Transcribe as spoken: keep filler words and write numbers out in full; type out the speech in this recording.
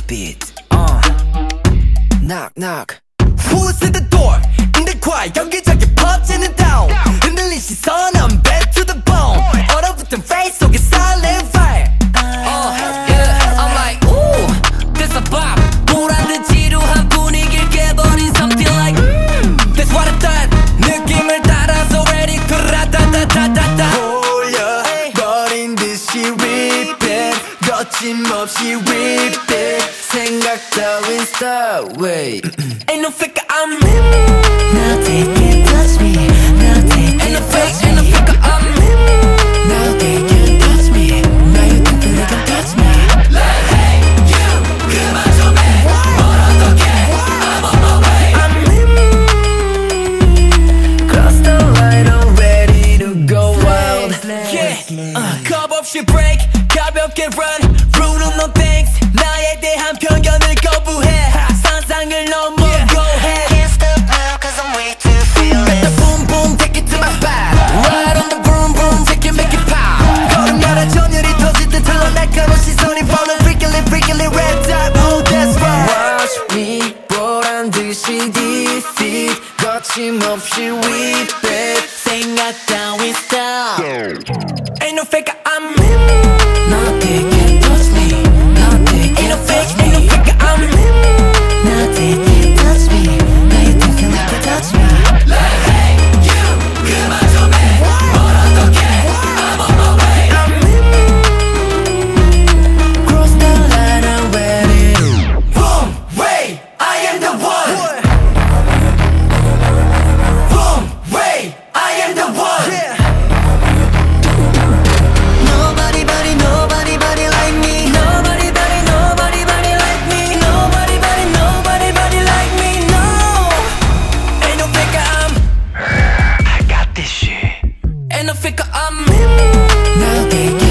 beat. Uh. Knock knock. Who's at the door? In the quiet 여기저기 퍼지는 down. 흔들린 시선은 back to the bone. 얼어붙은 face 속에 silent fire. Uh, yeah, I'm like, ooh, this a bop. 보란 듯 지루한 분위기를 깨버린 something like mm, That's what I thought. 느낌을 따라서 ready to 라다다다다다. 홀려버린 듯이 repeat. 거침없이 repeat. 생각 따윈 stop. Wait. Ain't no fake, I'm in. Now they can't touch me. Now they Ain't no can't fake, touch ain't no me. fake, I'm in. Now they can't touch me. Now you think that they can touch me. like, hey, you, 그만 좀 해. 뭘 어떡해, I'm on my way. I'm in. Cross the line, I'm ready to go wild. Yeah, uh, 겁 없이 break, 가볍게 run. Rule no thanks. 나에 대한 편견을 거부해. 상상을 넘어 go ahead. Can't stop now 'cause I'm way too feeling. Better boom boom, take it to my spot. Ride on the broom broom, take it, make it pop. 걸음마다 전율이 터질 듯 흘러 날카로운 시선이 falling freakily freakily red dot. Oh that's right. Watch me 보란 듯이 defeat. 거침없이 we bet. 생각 따윈 stop. Ain't no fake, I'm in. Now they can't touch me. Now they Ain't no can't fake, touch ain't no me. fake, I'm in. Now they can't touch me. Now you think you like to touch me. like, hey, you, 그만 좀 해. 뭘 어떡해, I'm on my way. I'm in. Cross the line, I'm ready. Boom, wait, I am the one. Boom, wait, I am the one. Yeah. Nobody, body, nobody, body like me. Nobody, body, nobody, body like me. Nobody, body, nobody, body like me. No, ain't no fake, I'm. I got this shit. Ain't no fake, I'm in. Now they